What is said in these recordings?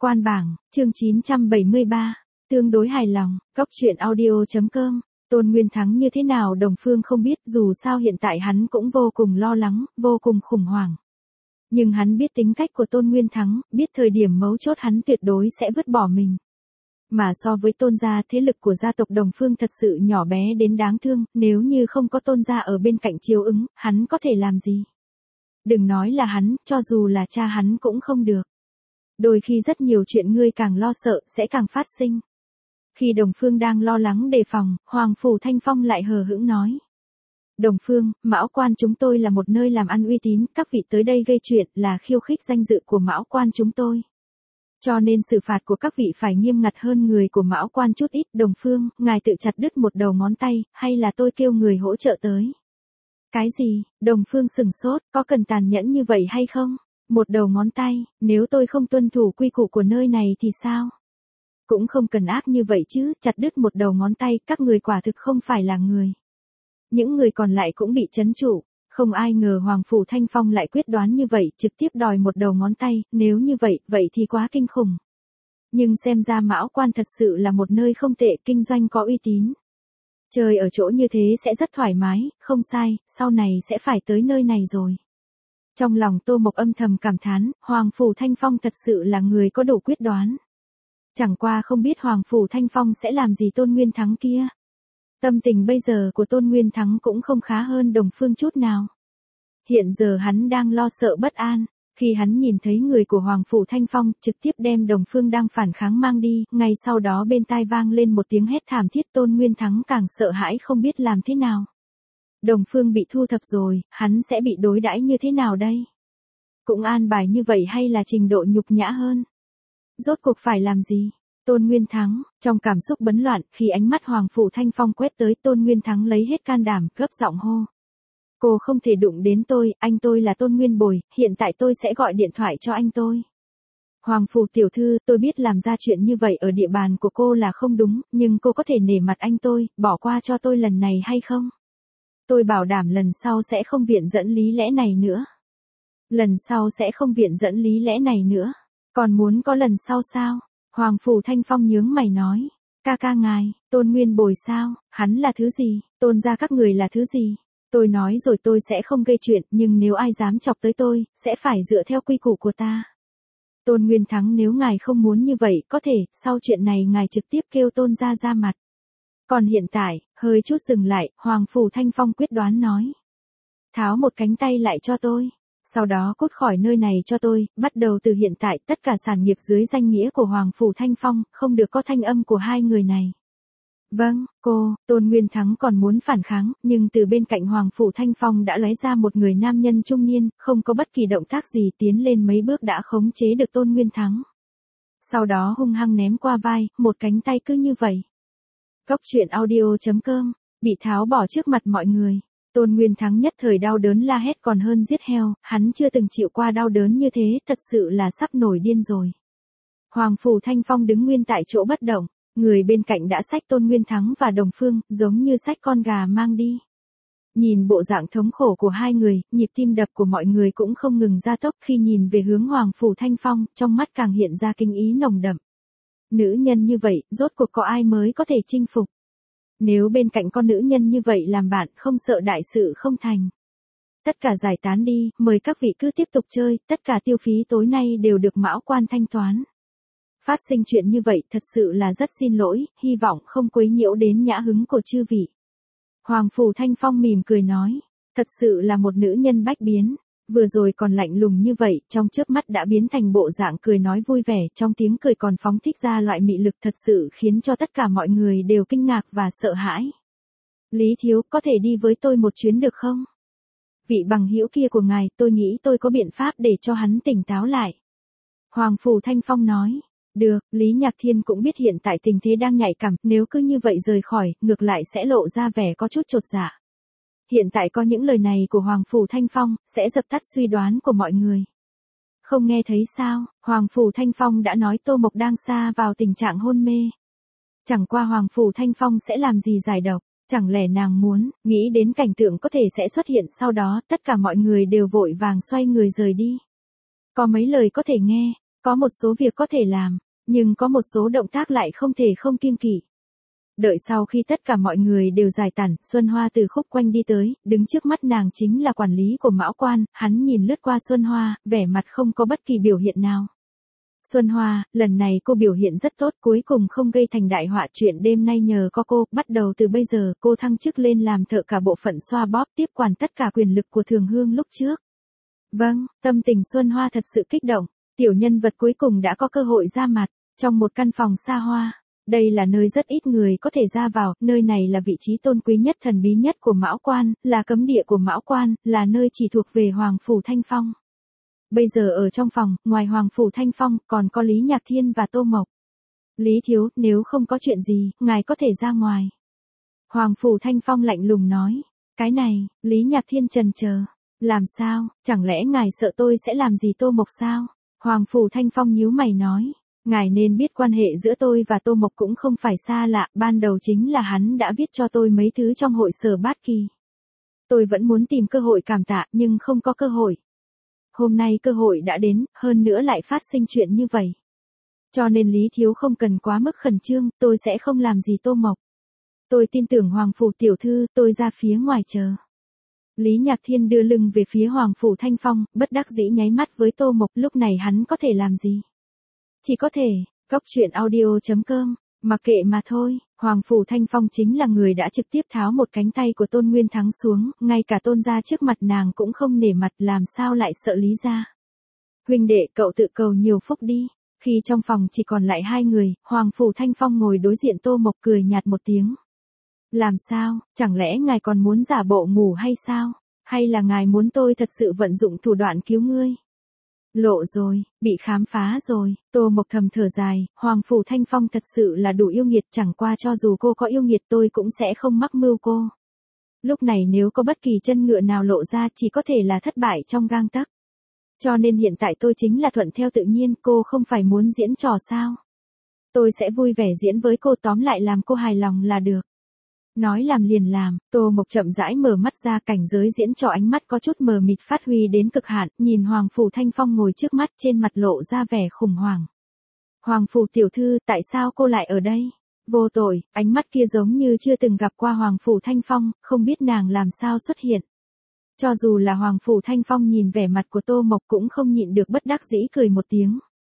Quan bảng, chương 973, tương đối hài lòng, Cóc truyện audio.com, Tôn Nguyên Thắng như thế nào Đồng Phương không biết, dù sao hiện tại hắn cũng vô cùng lo lắng, vô cùng khủng hoảng. Nhưng hắn biết tính cách của Tôn Nguyên Thắng, biết thời điểm mấu chốt hắn tuyệt đối sẽ vứt bỏ mình. Mà so với Tôn gia, thế lực của gia tộc Đồng Phương thật sự nhỏ bé đến đáng thương, nếu như không có Tôn gia ở bên cạnh chiếu ứng, hắn có thể làm gì? Đừng nói là hắn, cho dù là cha hắn cũng không được. Đôi khi rất nhiều chuyện ngươi càng lo sợ sẽ càng phát sinh. Khi Đồng Phương đang lo lắng đề phòng, Hoàng Phủ Thanh Phong lại hờ hững nói. Đồng Phương, Mão Quan chúng tôi là một nơi làm ăn uy tín, các vị tới đây gây chuyện là khiêu khích danh dự của Mão Quan chúng tôi. Cho nên xử phạt của các vị phải nghiêm ngặt hơn người của Mão Quan chút ít. Đồng Phương, ngài tự chặt đứt một đầu ngón tay, hay là tôi kêu người hỗ trợ tới? Cái gì? Đồng Phương sừng sốt, có cần tàn nhẫn như vậy hay không? Một đầu ngón tay, nếu tôi không tuân thủ quy củ của nơi này thì sao? Cũng không cần ác như vậy chứ, chặt đứt một đầu ngón tay, các người quả thực không phải là người. Những người còn lại cũng bị trấn trụ, không ai ngờ Hoàng Phủ Thanh Phong lại quyết đoán như vậy, trực tiếp đòi một đầu ngón tay, nếu như vậy, vậy thì quá kinh khủng. Nhưng xem ra Mão Quan thật sự là một nơi không tệ, kinh doanh có uy tín. Chơi ở chỗ như thế sẽ rất thoải mái, không sai, sau này sẽ phải tới nơi này rồi. Trong lòng Tô Mộc âm thầm cảm thán, Hoàng Phủ Thanh Phong thật sự là người có đủ quyết đoán. Chẳng qua không biết Hoàng Phủ Thanh Phong sẽ làm gì Tôn Nguyên Thắng kia. Tâm tình bây giờ của Tôn Nguyên Thắng cũng không khá hơn Đồng Phương chút nào. Hiện giờ hắn đang lo sợ bất an, khi hắn nhìn thấy người của Hoàng Phủ Thanh Phong trực tiếp đem Đồng Phương đang phản kháng mang đi, ngay sau đó bên tai vang lên một tiếng hét thảm thiết. Tôn Nguyên Thắng càng sợ hãi không biết làm thế nào. Đồng Phương bị thu thập rồi, hắn sẽ bị đối đãi như thế nào đây? Cũng an bài như vậy hay là trình độ nhục nhã hơn? Rốt cuộc phải làm gì? Tôn Nguyên Thắng, trong cảm xúc bấn loạn, khi ánh mắt Hoàng Phủ Thanh Phong quét tới, Tôn Nguyên Thắng lấy hết can đảm, gấp giọng hô. Cô không thể đụng đến tôi, anh tôi là Tôn Nguyên Bồi, hiện tại tôi sẽ gọi điện thoại cho anh tôi. Hoàng Phủ tiểu thư, tôi biết làm ra chuyện như vậy ở địa bàn của cô là không đúng, nhưng cô có thể nể mặt anh tôi, bỏ qua cho tôi lần này hay không? Tôi bảo đảm lần sau sẽ không viện dẫn lý lẽ này nữa. Lần sau sẽ không viện dẫn lý lẽ này nữa. Còn muốn có lần sau sao? Hoàng Phủ Thanh Phong nhướng mày nói. Ca ngài, Tôn Nguyên Bồi sao? Hắn là thứ gì? Tôn gia các người là thứ gì? Tôi nói rồi tôi sẽ không gây chuyện, nhưng nếu ai dám chọc tới tôi, sẽ phải dựa theo quy củ của ta. Tôn Nguyên Thắng, nếu ngài không muốn như vậy, có thể, sau chuyện này ngài trực tiếp kêu Tôn gia ra mặt. Còn hiện tại, hơi chút dừng lại, Hoàng Phủ Thanh Phong quyết đoán nói. Tháo một cánh tay lại cho tôi. Sau đó cút khỏi nơi này cho tôi, bắt đầu từ hiện tại tất cả sản nghiệp dưới danh nghĩa của Hoàng Phủ Thanh Phong, không được có thanh âm của hai người này. Vâng, cô, Tôn Nguyên Thắng còn muốn phản kháng, nhưng từ bên cạnh Hoàng Phủ Thanh Phong đã lóe ra một người nam nhân trung niên, không có bất kỳ động tác gì, tiến lên mấy bước đã khống chế được Tôn Nguyên Thắng. Sau đó hung hăng ném qua vai, một cánh tay cứ như vậy. Cóc truyện audio.com, bị tháo bỏ trước mặt mọi người. Tôn Nguyên Thắng nhất thời đau đớn la hét còn hơn giết heo, hắn chưa từng chịu qua đau đớn như thế, thật sự là sắp nổi điên rồi. Hoàng Phủ Thanh Phong đứng nguyên tại chỗ bất động, người bên cạnh đã xách Tôn Nguyên Thắng và Đồng Phương, giống như xách con gà mang đi. Nhìn bộ dạng thống khổ của hai người, nhịp tim đập của mọi người cũng không ngừng gia tốc khi nhìn về hướng Hoàng Phủ Thanh Phong, trong mắt càng hiện ra kinh ý nồng đậm. Nữ nhân như vậy, rốt cuộc có ai mới có thể chinh phục? Nếu bên cạnh con nữ nhân như vậy làm bạn, không sợ đại sự không thành. Tất cả giải tán đi, mời các vị cứ tiếp tục chơi, tất cả tiêu phí tối nay đều được Mão Quan thanh toán. Phát sinh chuyện như vậy thật sự là rất xin lỗi, hy vọng không quấy nhiễu đến nhã hứng của chư vị. Hoàng Phủ Thanh Phong mỉm cười nói, thật sự là một nữ nhân bách biến. Vừa rồi còn lạnh lùng như vậy, trong chớp mắt đã biến thành bộ dạng cười nói vui vẻ, trong tiếng cười còn phóng thích ra loại mị lực thật sự khiến cho tất cả mọi người đều kinh ngạc và sợ hãi. Lý thiếu, có thể đi với tôi một chuyến được không? Vị bằng hữu kia của ngài, tôi nghĩ tôi có biện pháp để cho hắn tỉnh táo lại. Hoàng Phủ Thanh Phong nói, được, Lý Nhạc Thiên cũng biết hiện tại tình thế đang nhạy cảm, nếu cứ như vậy rời khỏi, ngược lại sẽ lộ ra vẻ có chút chột dạ. Hiện tại có những lời này của Hoàng Phủ Thanh Phong, sẽ dập tắt suy đoán của mọi người. Không nghe thấy sao, Hoàng Phủ Thanh Phong đã nói Tô Mộc đang sa vào tình trạng hôn mê. Chẳng qua Hoàng Phủ Thanh Phong sẽ làm gì giải độc, chẳng lẽ nàng muốn, nghĩ đến cảnh tượng có thể sẽ xuất hiện sau đó, tất cả mọi người đều vội vàng xoay người rời đi. Có mấy lời có thể nghe, Có một số việc có thể làm, nhưng có một số động tác lại không thể không kiêng kỵ. Đợi sau khi tất cả mọi người đều giải tản, Xuân Hoa từ khúc quanh đi tới, đứng trước mắt nàng chính là quản lý của Mão Quan, hắn nhìn lướt qua Xuân Hoa, vẻ mặt không có bất kỳ biểu hiện nào. Xuân Hoa, lần này cô biểu hiện rất tốt, cuối cùng không gây thành đại họa, chuyện đêm nay nhờ có cô, bắt đầu từ bây giờ cô thăng chức lên làm thợ cả bộ phận xoa bóp, tiếp quản tất cả quyền lực của Thường Hương lúc trước. Vâng, tâm tình Xuân Hoa thật sự kích động, tiểu nhân vật cuối cùng đã có cơ hội ra mặt, trong một căn phòng xa hoa. Đây là nơi rất ít người có thể ra vào, nơi này là vị trí tôn quý nhất thần bí nhất của Mão Quan, là cấm địa của Mão Quan, là nơi chỉ thuộc về Hoàng Phủ Thanh Phong. Bây giờ ở trong phòng, ngoài Hoàng Phủ Thanh Phong, còn có Lý Nhạc Thiên và Tô Mộc. Lý thiếu, nếu không có chuyện gì, ngài có thể ra ngoài. Hoàng Phủ Thanh Phong lạnh lùng nói. Cái này, Lý Nhạc Thiên chần chờ. Làm sao, chẳng lẽ ngài sợ tôi sẽ làm gì Tô Mộc sao? Hoàng Phủ Thanh Phong nhíu mày nói. Ngài nên biết quan hệ giữa tôi và Tô Mộc cũng không phải xa lạ, ban đầu chính là hắn đã viết cho tôi mấy thứ trong hội Sở Bát Kỳ. Tôi vẫn muốn tìm cơ hội cảm tạ nhưng không có cơ hội. Hôm nay cơ hội đã đến, hơn nữa lại phát sinh chuyện như vậy. Cho nên Lý thiếu không cần quá mức khẩn trương, tôi sẽ không làm gì Tô Mộc. Tôi tin tưởng Hoàng Phủ tiểu thư, tôi ra phía ngoài chờ. Lý Nhạc Thiên đưa lưng về phía Hoàng Phủ Thanh Phong, bất đắc dĩ nháy mắt với Tô Mộc, lúc này hắn có thể làm gì? Chỉ có thể, góc truyện audio.com, mặc kệ mà thôi, Hoàng Phủ Thanh Phong chính là người đã trực tiếp tháo một cánh tay của Tôn Nguyên Thắng xuống, ngay cả Tôn gia trước mặt nàng cũng không nể mặt, làm sao lại sợ Lý gia. Huynh đệ, cậu tự cầu nhiều phúc đi. Khi trong phòng chỉ còn lại hai người, Hoàng Phủ Thanh Phong ngồi đối diện Tô Mộc cười nhạt một tiếng. Làm sao, chẳng lẽ ngài còn muốn giả bộ ngủ hay sao? Hay là ngài muốn tôi thật sự vận dụng thủ đoạn cứu ngươi? Lộ rồi, bị khám phá rồi, Tô Mộc thầm thở dài, Hoàng Phủ Thanh Phong thật sự là đủ yêu nghiệt, chẳng qua cho dù cô có yêu nghiệt tôi cũng sẽ không mắc mưu cô. Lúc này nếu có bất kỳ chân ngựa nào lộ ra chỉ có thể là thất bại trong gang tấc. Cho nên hiện tại tôi chính là thuận theo tự nhiên, cô không phải muốn diễn trò sao? Tôi sẽ vui vẻ diễn với cô, tóm lại làm cô hài lòng là được. Nói làm liền làm, Tô Mộc chậm rãi mở mắt ra, cảnh giới diễn trò, ánh mắt có chút mờ mịt phát huy đến cực hạn, nhìn Hoàng Phủ Thanh Phong ngồi trước mắt, trên mặt lộ ra vẻ khủng hoảng. Hoàng Phủ tiểu thư, tại sao cô lại ở đây? Vô tội, ánh mắt kia giống như chưa từng gặp qua Hoàng Phủ Thanh Phong, không biết nàng làm sao xuất hiện. Cho dù là Hoàng Phủ Thanh Phong nhìn vẻ mặt của Tô Mộc cũng không nhịn được bất đắc dĩ cười một tiếng.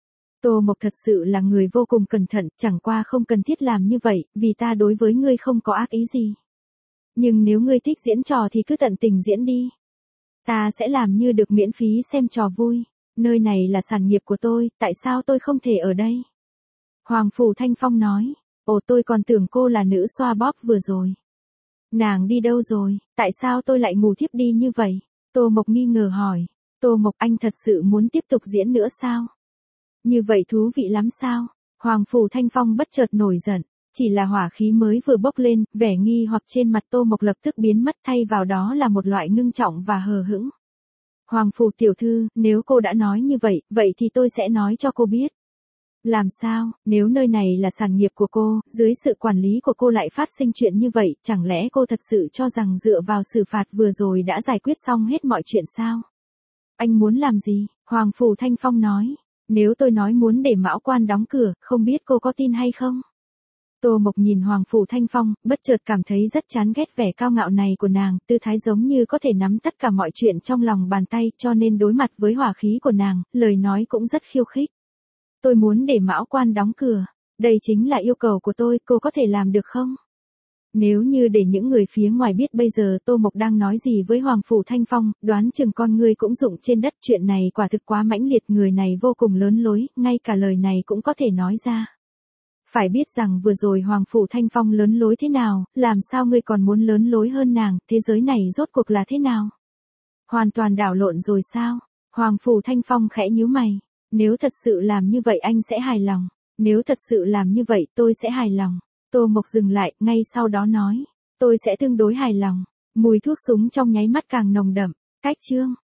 Tô Mộc thật sự là người vô cùng cẩn thận, chẳng qua không cần thiết làm như vậy, vì ta đối với ngươi không có ác ý gì. Nhưng nếu ngươi thích diễn trò thì cứ tận tình diễn đi. Ta sẽ làm như được miễn phí xem trò vui. Nơi này là sản nghiệp của tôi, tại sao tôi không thể ở đây? Hoàng Phủ Thanh Phong nói, ồ, tôi còn tưởng cô là nữ xoa bóp vừa rồi. Nàng đi đâu rồi, tại sao tôi lại ngủ thiếp đi như vậy? Tô Mộc nghi ngờ hỏi, Tô Mộc, anh thật sự muốn tiếp tục diễn nữa sao? Như vậy thú vị lắm sao? Hoàng Phủ Thanh Phong bất chợt nổi giận, chỉ là hỏa khí mới vừa bốc lên, vẻ nghi hoặc trên mặt Tô Mộc lập tức biến mất, thay vào đó là một loại ngưng trọng và hờ hững. Hoàng Phủ tiểu thư, nếu cô đã nói như vậy, vậy thì tôi sẽ nói cho cô biết. Làm sao, nếu nơi này là sản nghiệp của cô, dưới sự quản lý của cô lại phát sinh chuyện như vậy, chẳng lẽ cô thật sự cho rằng dựa vào xử phạt vừa rồi đã giải quyết xong hết mọi chuyện sao? Anh muốn làm gì? Hoàng Phủ Thanh Phong nói. Nếu tôi nói muốn để Mão Quan đóng cửa, không biết cô có tin hay không? Tô Mộc nhìn Hoàng Phủ Thanh Phong, bất chợt cảm thấy rất chán ghét vẻ cao ngạo này của nàng, tư thái giống như có thể nắm tất cả mọi chuyện trong lòng bàn tay, cho nên đối mặt với hỏa khí của nàng, lời nói cũng rất khiêu khích. Tôi muốn để Mão Quan đóng cửa, đây chính là yêu cầu của tôi, cô có thể làm được không? Nếu như để những người phía ngoài biết bây giờ Tô Mộc đang nói gì với Hoàng Phủ Thanh Phong, đoán chừng con người cũng rụng trên đất, chuyện này quả thực quá mãnh liệt, người này vô cùng lớn lối, ngay cả lời này cũng có thể nói ra. Phải biết rằng vừa rồi Hoàng Phủ Thanh Phong lớn lối thế nào, làm sao ngươi còn muốn lớn lối hơn nàng, thế giới này rốt cuộc là thế nào? Hoàn toàn đảo lộn rồi sao? Hoàng Phủ Thanh Phong khẽ nhíu mày, nếu thật sự làm như vậy anh sẽ hài lòng, nếu thật sự làm như vậy tôi sẽ hài lòng. Tô Mộc dừng lại, ngay sau đó nói, tôi sẽ tương đối hài lòng. Mùi thuốc súng trong nháy mắt càng nồng đậm. Cách chương